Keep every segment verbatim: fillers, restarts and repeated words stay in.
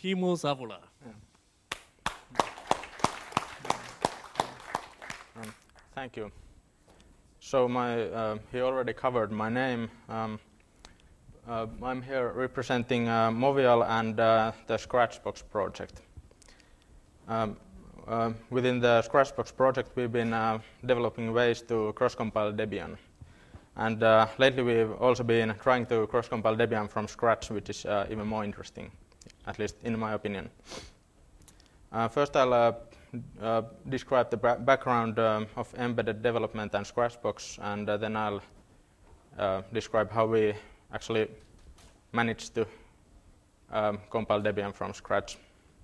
Timo Savula. Yeah. Um, thank you. So my uh, he already covered my name. Um, uh, I'm here representing uh, Movial and uh, the Scratchbox project. Um, uh, within the Scratchbox project, we've been uh, developing ways to cross-compile Debian. And uh, lately we've also been trying to cross-compile Debian from scratch, which is uh, even more interesting, at least in my opinion. Uh, first I'll uh, uh, describe the ba background um, of embedded development and Scratchbox, and uh, then I'll uh, describe how we actually managed to um, compile Debian from scratch.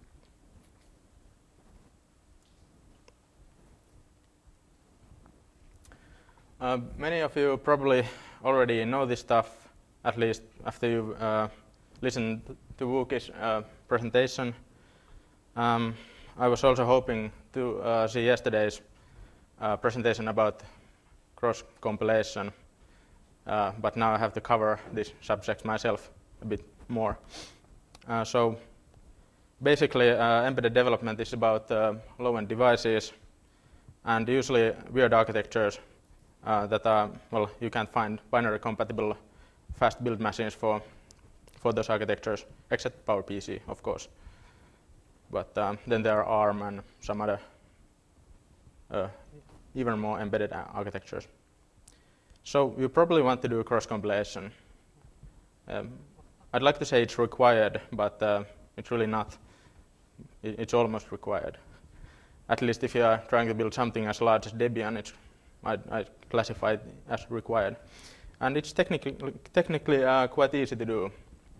Uh, many of you probably already know this stuff, at least after you uh, listened to Wookie's uh, presentation. Um, I was also hoping to uh, see yesterday's uh, presentation about cross-compilation, uh, but now I have to cover this subject myself a bit more. Uh, so basically, uh, embedded development is about uh, low-end devices and usually weird architectures uh, that are, well, you can't find binary compatible fast build machines for, for those architectures, except PowerPC, of course. But um, then there are ARM and some other uh, even more embedded architectures. So you probably want to do cross-compilation. Um, I'd like to say it's required, but uh, it's really not. It, it's almost required. At least if you are trying to build something as large as Debian, it's, I'd, I'd classify it as required. And it's technically, technically uh, quite easy to do.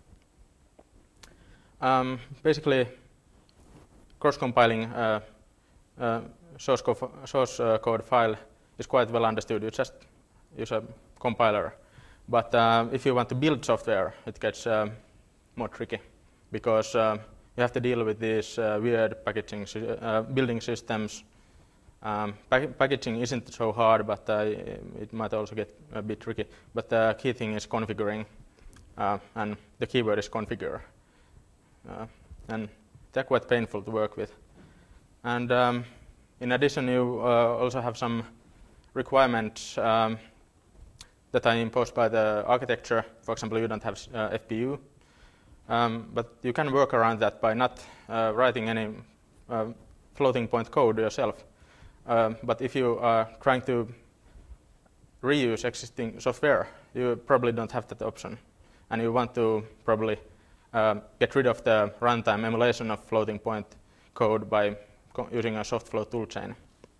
Um, basically, cross-compiling uh, uh, source, co source uh, code file is quite well understood. You just use a compiler. But uh, if you want to build software, it gets uh, more tricky because uh, you have to deal with these uh, weird packaging uh, building systems. Um, pack packaging isn't so hard, but uh, it might also get a bit tricky. But the key thing is configuring, uh, and the keyword is configure. Uh, and they're quite painful to work with. And um, in addition, you uh, also have some requirements um, that are imposed by the architecture. For example, you don't have uh, F P U. Um, but you can work around that by not uh, writing any uh, floating point code yourself. Uh, but if you are trying to reuse existing software, you probably don't have that option. And you want to probably uh, get rid of the runtime emulation of floating point code by using a softflow toolchain.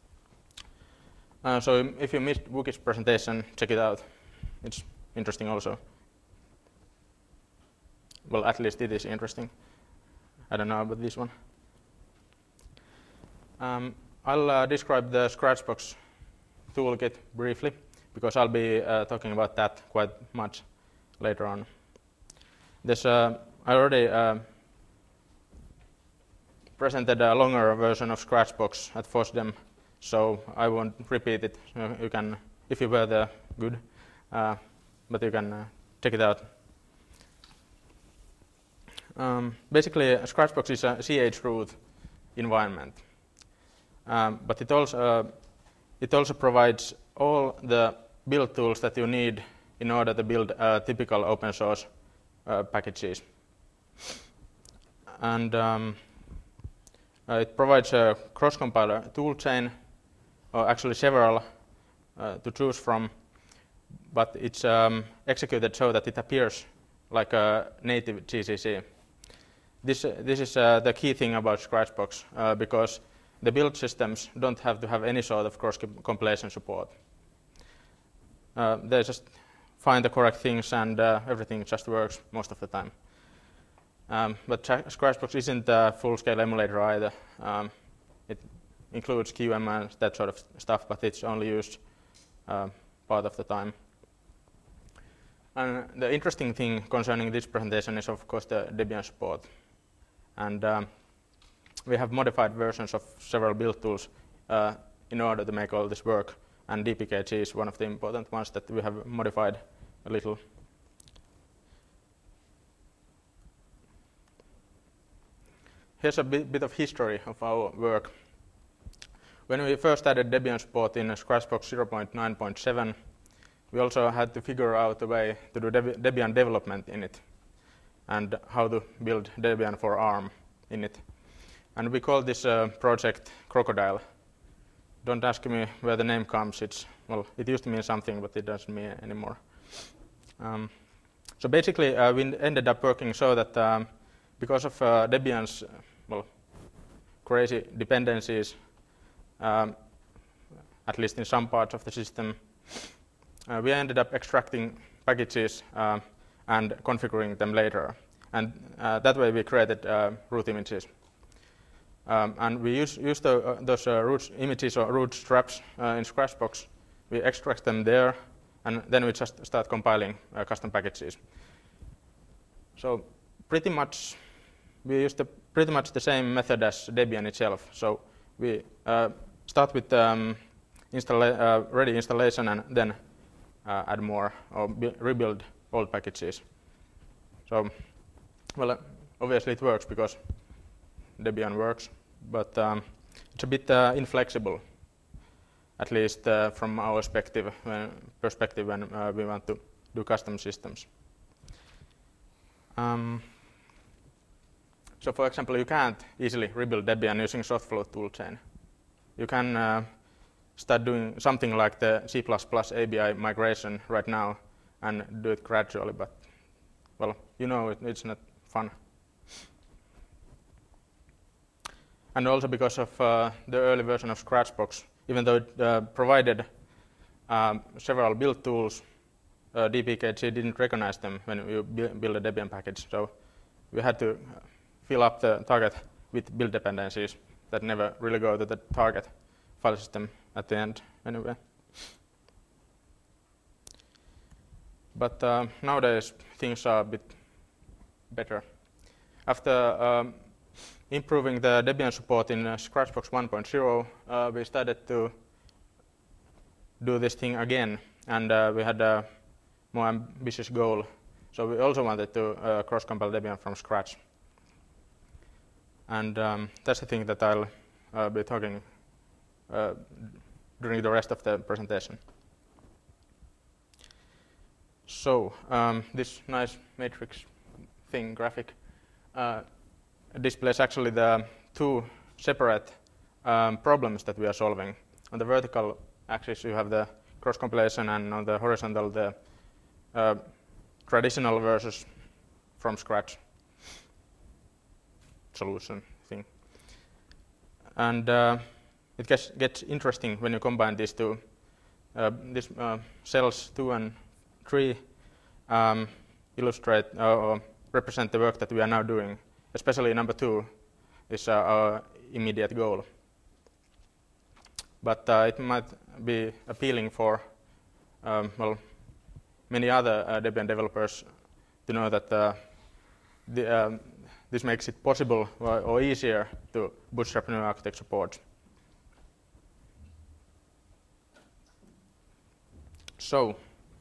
Uh, so if you missed Wookie's presentation, check it out. It's interesting also. Well, at least it is interesting. I don't know about this one. Um, I'll uh, describe the Scratchbox toolkit briefly, because I'll be uh, talking about that quite much later on. There's, uh, I already uh, presented a longer version of Scratchbox at FOSDEM, so I won't repeat it. You can, if you were there, good, uh, but you can uh, check it out. Um, basically, Scratchbox is a C H root environment, um, but it also uh, it also provides all the build tools that you need in order to build uh, typical open source uh, packages. And um, uh, it provides a cross-compiler toolchain, or actually several uh, to choose from, but it's um, executed so that it appears like a native G C C. This, uh, this is uh, the key thing about Scratchbox, uh, because the build systems don't have to have any sort of cross-compilation support. Uh, they just find the correct things and uh, everything just works most of the time. Um, but Scratchbox isn't a full-scale emulator either. Um, it includes Q M and that sort of stuff, but it's only used uh, part of the time. And the interesting thing concerning this presentation is, of course, the Debian support. And um, we have modified versions of several build tools uh, in order to make all this work. And D P K G is one of the important ones that we have modified a little. here's a bit, bit of history of our work. When we first added Debian support in Scratchbox zero point nine point seven, we also had to figure out a way to do Debi Debian development in it and how to build Debian for ARM in it. And we called this uh, project Crocodile. Don't ask me where the name comes. It's, well, it used to mean something, but it doesn't mean anymore. Um, so basically, uh, we ended up working so that um, because of uh, Debian's, uh, well, crazy dependencies, um, at least in some parts of the system, uh, we ended up extracting packages uh, and configuring them later. And uh, that way we created uh, root images. Um, and we use, use the, uh, those uh, root images or root straps uh, in Scratchbox. We extract them there, and then we just start compiling uh, custom packages. So pretty much, we use the, pretty much the same method as Debian itself. So we uh, start with um, installa uh, ready installation and then uh, add more or rebuild old packages. So, well, uh, obviously it works because Debian works, but um, it's a bit uh, inflexible, at least uh, from our perspective when, perspective when uh, we want to do custom systems. Um, so, for example, you can't easily rebuild Debian using Softflow toolchain. You can uh, start doing something like the C plus plus A B I migration right now and do it gradually, but, well, you know it, it's not fun. And also because of uh, the early version of Scratchbox, even though it uh, provided um, several build tools, uh, D P K G didn't recognize them when you build a Debian package. So we had to fill up the target with build dependencies that never really go to the target file system at the end anyway. But uh, nowadays things are a bit better. After um, improving the Debian support in uh, Scratchbox one point oh, uh, we started to do this thing again, and uh, we had a more ambitious goal. So we also wanted to uh, cross-compile Debian from scratch. And um, that's the thing that I'll uh, be talking uh, during the rest of the presentation. So um, this nice matrix thing graphic uh, displays actually the two separate um, problems that we are solving. On the vertical axis you have the cross-compilation, and on the horizontal the uh, traditional versus from scratch solution thing. And uh, it gets, gets interesting when you combine these two. Uh, these uh, cells two and three um, illustrate uh, or represent the work that we are now doing. Especially number two is uh, our immediate goal. But uh, it might be appealing for um, well, many other uh, Debian developers to know that uh, the, um, this makes it possible or, or easier to bootstrap new architecture support. So,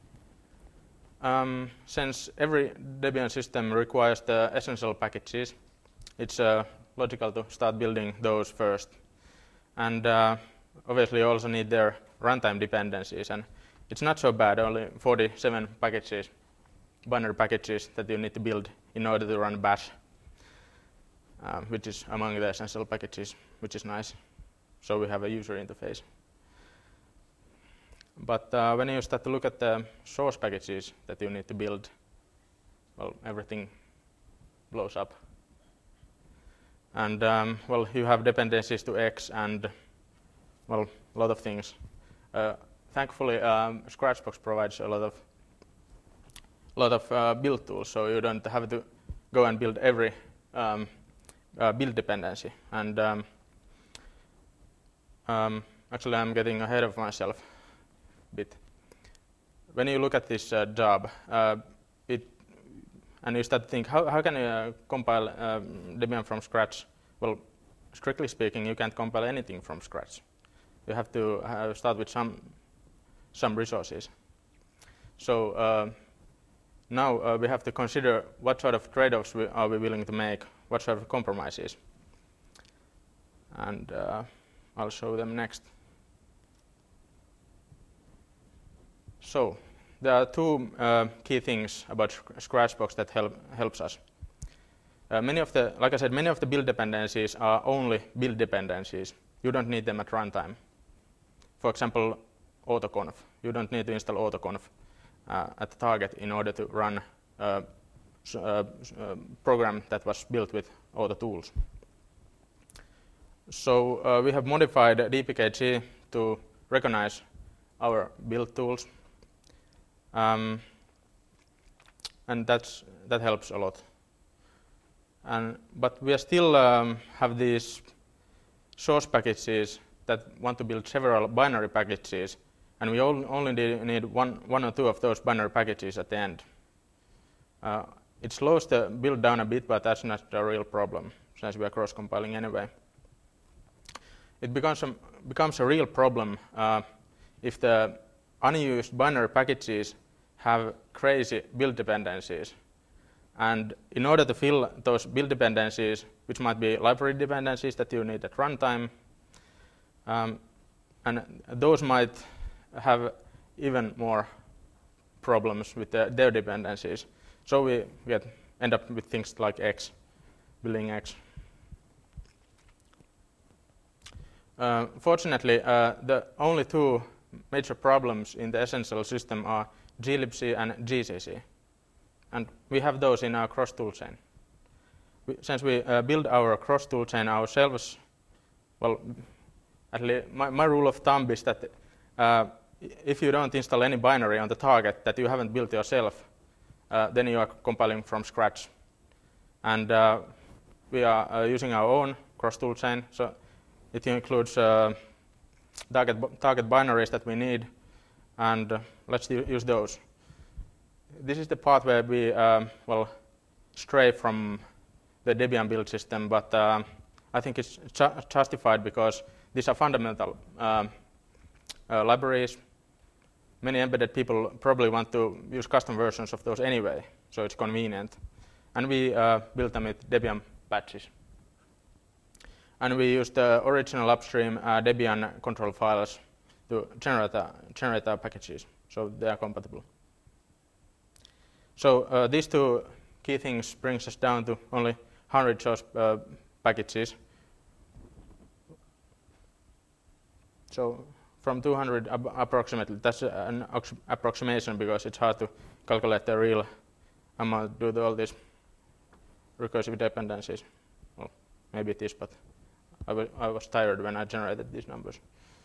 um, since every Debian system requires the essential packages, it's uh, logical to start building those first. And uh, obviously you also need their runtime dependencies, and it's not so bad, only forty-seven packages, binary packages that you need to build in order to run bash, uh, which is among the essential packages, which is nice. So we have a user interface. But uh, when you start to look at the source packages that you need to build, well, everything blows up. And um, well, you have dependencies to X and, well, a lot of things. Uh, thankfully, um, Scratchbox provides a lot of lot of uh, build tools, so you don't have to go and build every um, uh, build dependency. And um, um, actually, I'm getting ahead of myself a bit. When you look at this uh, job, uh, it and you start to think, how, how can you uh, compile um, Debian from scratch? Well, strictly speaking, you can't compile anything from scratch. You have to uh, start with some some resources. So uh, now uh, we have to consider what sort of trade-offs we are we willing to make, what sort of compromises. and uh, I'll show them next. So there are two uh, key things about Scratchbox that help helps us. Uh, many of the, like I said, many of the build dependencies are only build dependencies. You don't need them at runtime. For example, autoconf. You don't need to install autoconf uh, at the target in order to run a uh, uh, program that was built with auto tools. So uh, we have modified D P K G to recognize our build tools, um, and that's that helps a lot. And but we are still um, have these source packages that want to build several binary packages, and we all, only need one, one or two of those binary packages at the end. Uh, it slows the build down a bit, but that's not a real problem, since we are cross-compiling anyway. It becomes a, becomes a real problem uh, if the unused binary packages have crazy build dependencies. And in order to fill those build dependencies, which might be library dependencies that you need at runtime, um, and those might have even more problems with the, their dependencies. So we get, end up with things like X, building X. Uh, fortunately, uh, the only two major problems in the essential system are glibc and G C C. And we have those in our cross toolchain. We, since we uh, build our cross toolchain ourselves, well, at least my, my rule of thumb is that uh, if you don't install any binary on the target that you haven't built yourself, uh, then you are compiling from scratch. And uh, we are uh, using our own cross toolchain, so it includes uh, target, target binaries that we need, and uh, let's use those. This is the part where we um, well stray from the Debian build system, but uh, I think it's ju justified because these are fundamental um, uh, libraries. Many embedded people probably want to use custom versions of those anyway, so it's convenient. And we uh, built them with Debian patches. And we use the original upstream uh, Debian control files to generate, uh, generate our packages, so they are compatible. So uh, these two key things brings us down to only one hundred source uh, packages. So from two hundred ab approximately, that's an approximation because it's hard to calculate the real amount due to all these recursive dependencies. Well, maybe it is, but I, I was tired when I generated these numbers.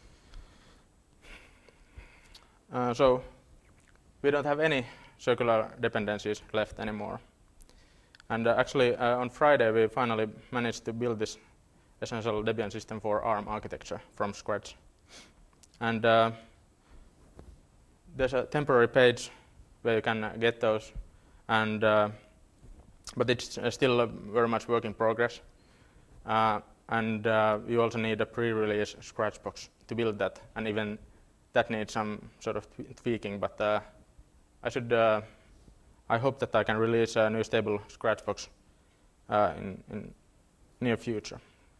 Uh, so we don't have any circular dependencies left anymore. And uh, actually, uh, on Friday, we finally managed to build this essential Debian system for ARM architecture from scratch. And uh, there's a temporary page where you can uh, get those, and uh, but it's uh, still uh, very much work in progress. Uh, and uh, you also need a pre-release Scratchbox to build that, and even that needs some sort of tweaking. But uh, I should. Uh, I hope that I can release a new stable Scratchbox uh, in, in near future.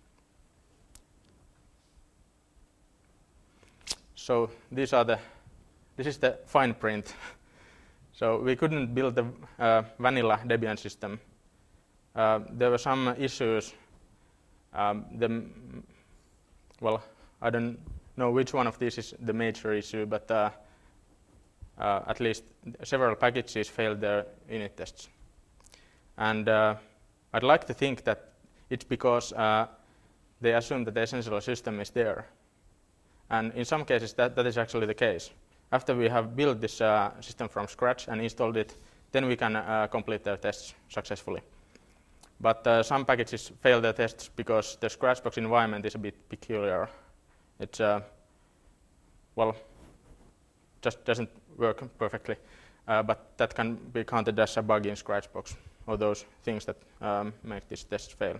So these are the. This is the fine print. So we couldn't build the uh, vanilla Debian system. Uh, there were some issues. Um, the, well, I don't know which one of these is the major issue, but uh, uh, at least several packages failed their unit tests. And uh, I'd like to think that it's because uh, they assume that the essential system is there. And in some cases, that, that is actually the case. After we have built this uh, system from scratch and installed it, then we can uh, complete their tests successfully. But uh, some packages fail their tests because the Scratchbox environment is a bit peculiar. It's, uh, well, just doesn't work perfectly. Uh, but that can be counted as a bug in Scratchbox, or those things that um, make these tests fail.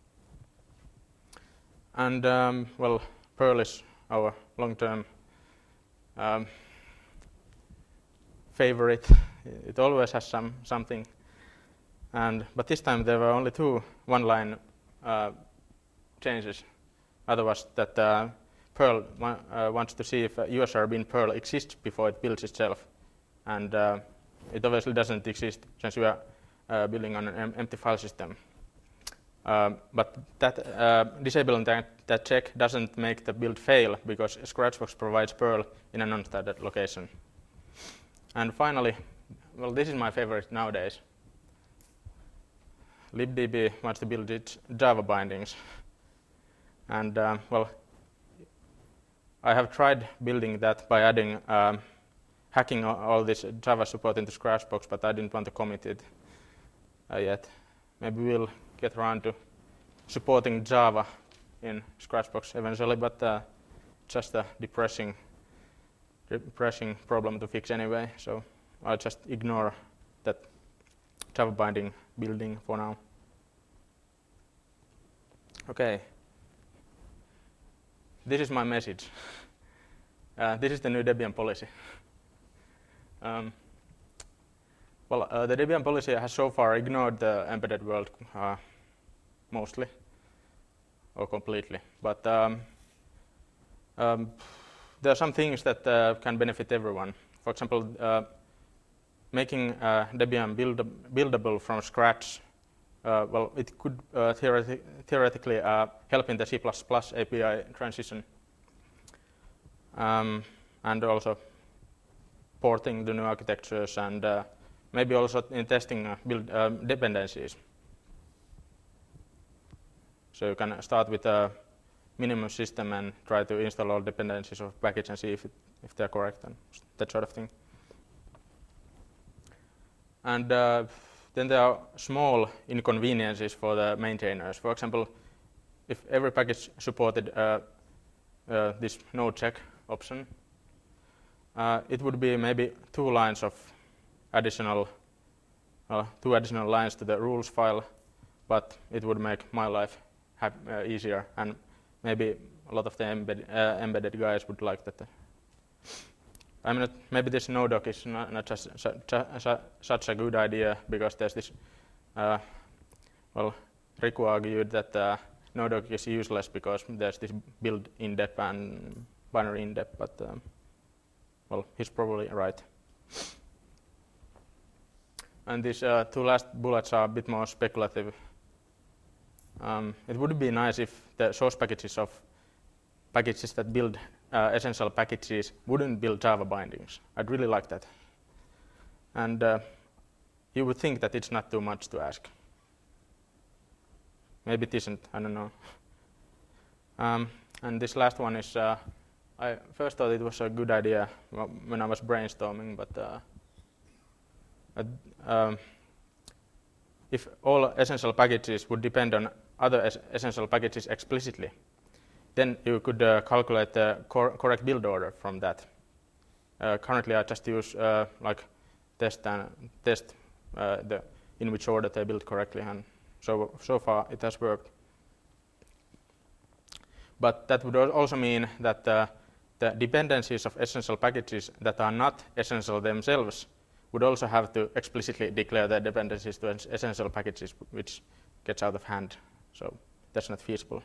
And, um, well, Perl is our long-term um, favorite. It always has some something. And but this time there were only two one-line uh, changes other was that uh, Perl wa uh, wants to see if a U S R bin Perl exists before it builds itself. And uh, it obviously doesn't exist since we are uh, building on an em empty file system. Um, but that uh, disabling that, that check doesn't make the build fail because Scratchbox provides Perl in a non-standard location. And finally, well, this is my favorite nowadays. libdb wants to build its Java bindings. And um, well, I have tried building that by adding um, hacking all this Java support into Scratchbox, but I didn't want to commit it uh, yet. Maybe we'll get around to supporting Java in Scratchbox eventually, but uh, just a depressing, depressing problem to fix anyway. So I'll just ignore that Java binding building for now. Okay. This is my message. Uh, this is the new Debian policy. Um, well, uh, the Debian policy has so far ignored the embedded world uh, mostly or completely, but um, um, there are some things that uh, can benefit everyone. For example, uh, making uh, Debian build buildable from scratch. Uh, well, it could uh, theoreti theoretically uh, help in the C plus plus A P I transition, um, and also porting the new architectures, and uh, maybe also in testing uh, build um, dependencies. So you can start with a minimum system and try to install all dependencies of package and see if, it, if they're correct and that sort of thing. And uh, then there are small inconveniences for the maintainers. For example, if every package supported uh, uh, this no check option, uh, it would be maybe two lines of additional, uh, two additional lines to the rules file, but it would make my life have, uh, easier, and maybe a lot of the embed, uh, embedded guys would like that. I mean, maybe this nodoc is not, not just su su such a good idea because there's this, uh, well, Riku argued that uh, nodoc is useless because there's this build indep and binary indep, but um, well, he's probably right. And these uh, two last bullets are a bit more speculative. Um, it would be nice if the source packages of packages that build uh, essential packages wouldn't build Java bindings. I'd really like that. And uh, you would think that it's not too much to ask. Maybe it isn't, I don't know. Um, and this last one is, uh, I first thought it was a good idea when I was brainstorming, but uh, uh, um, if all essential packages would depend on other es essential packages explicitly, then you could uh, calculate the cor correct build order from that. Uh, currently, I just use uh, like test and test uh, the in which order they build correctly, and so so far it has worked. But that would also mean that uh, the dependencies of essential packages that are not essential themselves would also have to explicitly declare their dependencies to essential packages, which gets out of hand. So that's not feasible.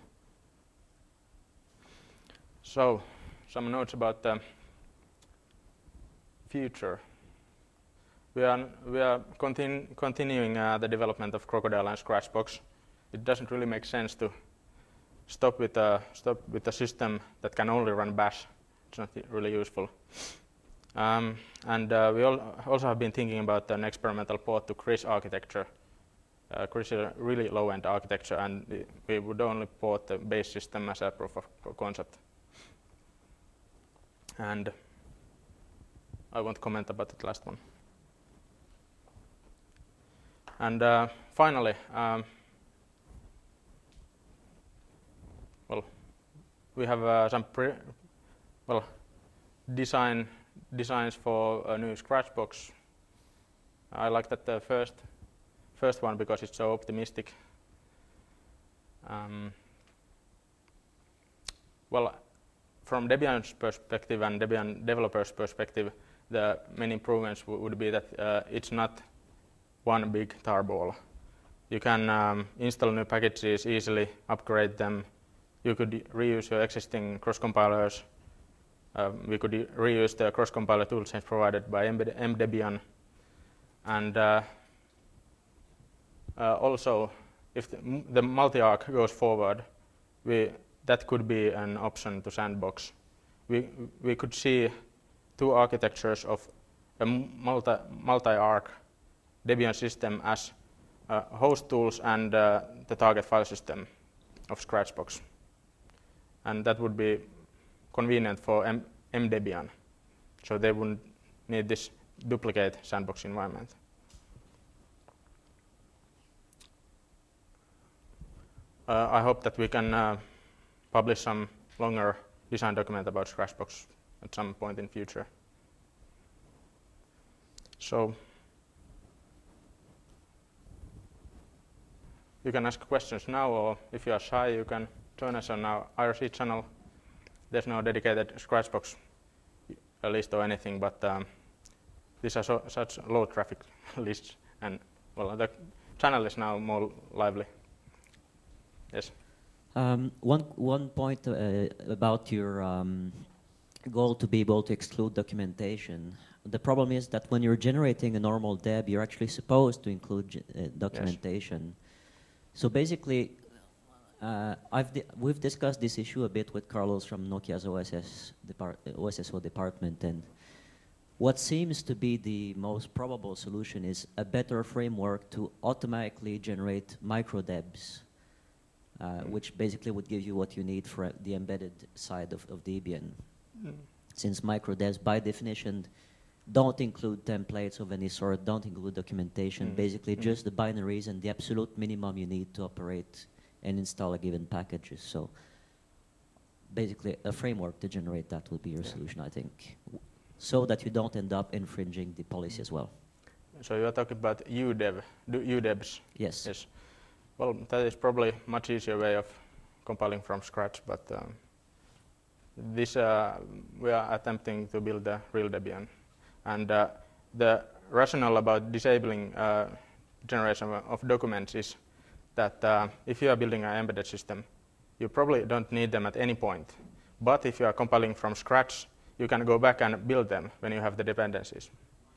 So some notes about the future. We are, we are continu continuing uh, the development of Crocodile and Scratchbox. It doesn't really make sense to stop with a, stop with a system that can only run bash. It's not really useful. Um, and uh, we all also have been thinking about an experimental port to Chris architecture. Uh, Chris is a really low-end architecture, and we would only port the base system as a proof of concept. And I won't comment about the last one. And uh, finally, um, well, we have uh, some pre well design designs for a new Scratchbox. I like that the first first one because it's so optimistic. Um, well, from Debian's perspective and Debian developers' perspective, the main improvements would be that uh, it's not one big tarball. You can um, install new packages easily, upgrade them, you could reuse your existing cross-compilers. Uh, we could reuse the cross-compiler toolchains provided by mdebian. And uh, uh, also, if the, the multi-arc goes forward, we, that could be an option to sandbox. We, we could see two architectures of a multi, multi-arc Debian system as uh, host tools and uh, the target file system of Scratchbox. And that would be convenient for M mdebian. So they wouldn't need this duplicate sandbox environment. Uh, I hope that we can uh, publish some longer design document about Scratchbox at some point in future. So you can ask questions now, or if you are shy, you can join us on our I R C channel. There's no dedicated Scratchbox list or anything, but um, these are so, such low traffic lists, and well, the channel is now more lively. Yes. Um, one one point uh, about your um, goal to be able to exclude documentation. The problem is that when you're generating a normal deb, you're actually supposed to include uh, documentation. Yes. So basically, uh, I've di we've discussed this issue a bit with Carlos from Nokia's O S S depart O S S O department, and what seems to be the most probable solution is a better framework to automatically generate microdebs. Uh, which basically would give you what you need for uh, the embedded side of, of Debian. Mm. Since microdebs, by definition, don't include templates of any sort, don't include documentation, mm. basically mm. just the binaries and the absolute minimum you need to operate and install a given package. So basically, a framework to generate that would be your yeah. solution, I think, so that you don't end up infringing the policy as well. So you are talking about U dev, U debs? Yes. Yes. Well, that is probably a much easier way of compiling from scratch, but um, this uh, we are attempting to build a real Debian. And uh, the rationale about disabling uh, generation of documents is that uh, if you are building an embedded system, you probably don't need them at any point. But if you are compiling from scratch, you can go back and build them when you have the dependencies.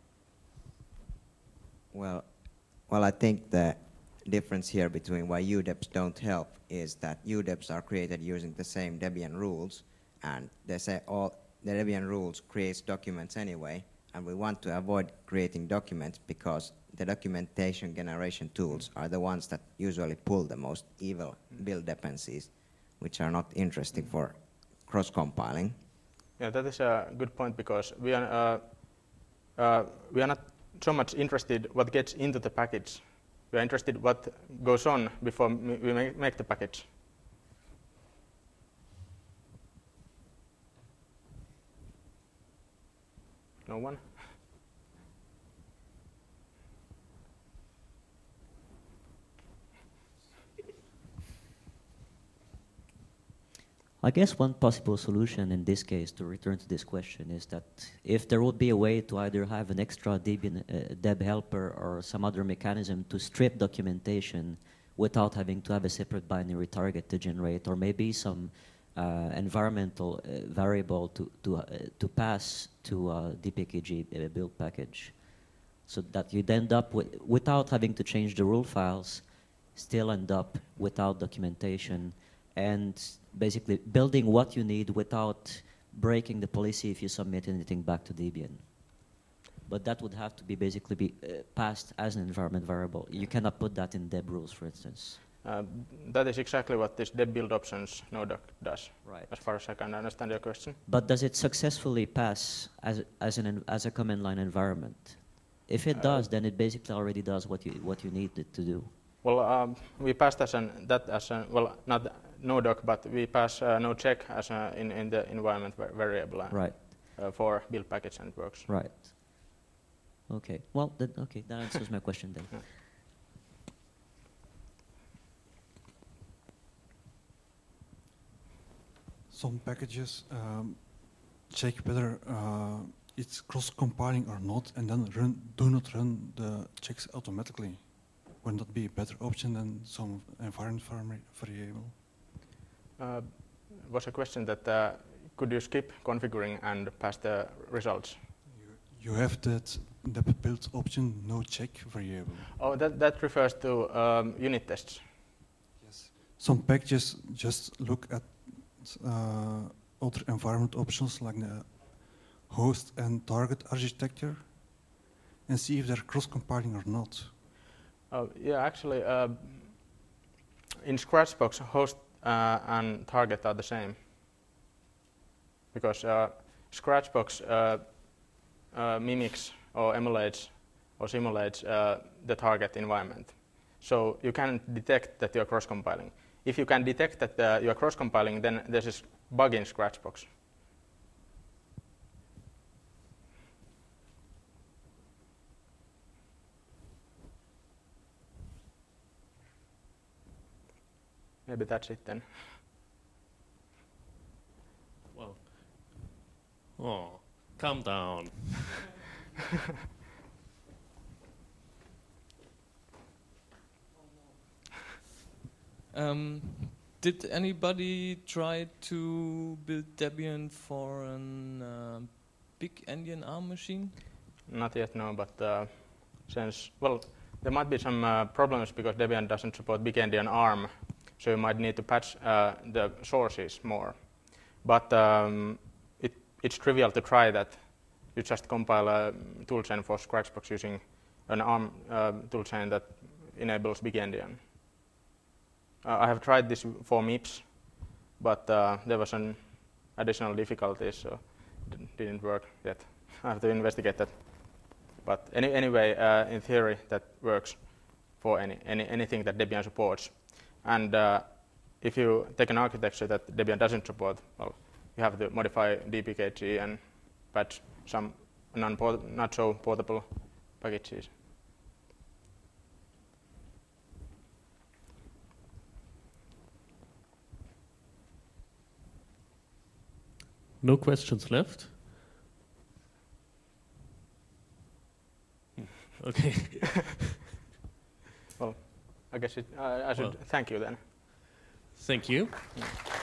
Well, well, I think that difference here between why U debs don't help is that U debs are created using the same Debian rules, and they say all the Debian rules creates documents anyway, and we want to avoid creating documents because the documentation generation tools are the ones that usually pull the most evil build dependencies, which are not interesting for cross-compiling. Yeah, that is a good point, because we are uh, uh, we are not so much interested what gets into the package. We are interested what goes on before we make the package. No one? I guess one possible solution in this case, to return to this question, is that if there would be a way to either have an extra Debian, uh, deb helper or some other mechanism to strip documentation without having to have a separate binary target to generate, or maybe some uh, environmental uh, variable to, to, uh, to pass to uh, D P K G uh, build package, so that you'd end up with, without having to change the rule files, still end up without documentation, and basically building what you need without breaking the policy if you submit anything back to Debian. But that would have to be basically be uh, passed as an environment variable. You cannot put that in deb rules, for instance. Uh, that is exactly what this deb build options node does, right, as far as I can understand your question. But does it successfully pass as, as, an, as a command line environment? If it uh, does, then it basically already does what you, what you need it to do. Well, um, we passed as an, that as an, well, not nodoc, but we pass uh, no check as a, in, in the environment var variable uh, right. uh, for build package, and it works. Right. Okay. Well, that, okay, that answers my question then. Yeah. Some packages um, check whether uh, it's cross-compiling or not, and then run, do not run the checks automatically. Wouldn't that be a better option than some environment variable? uh, was a question that uh, could you skip configuring and pass the results? You, you have that deb build option, no check variable. Oh, that, that refers to um, unit tests. Yes. Some packages just look at uh, other environment options like the host and target architecture and see if they're cross-compiling or not. Uh, yeah, actually, uh, in Scratchbox, host uh, and target are the same. Because uh, Scratchbox uh, uh, mimics or emulates or simulates uh, the target environment. So you can detect that you're cross-compiling. If you can detect that uh, you're cross-compiling, then there's a bug in Scratchbox. Maybe that's it then. Well, oh, calm down. Um, did anybody try to build Debian for a uh, big Endian ARM machine? Not yet, no, but uh, since, well, there might be some uh, problems because Debian doesn't support big Endian ARM, so you might need to patch uh, the sources more. But um, it, it's trivial to try that. You just compile a toolchain for Scratchbox using an ARM uh, toolchain that enables big Endian. Uh, I have tried this for MIPS, but uh, there was an additional difficulty, so it didn't work yet. I have to investigate that. But any, anyway, uh, in theory, that works for any, any, anything that Debian supports. And uh, if you take an architecture that Debian doesn't support, well, you have to modify D P K G and patch some not so portable packages. No questions left? Okay. Well, I guess it, uh, I should Well, thank you then. Thank you. Yeah.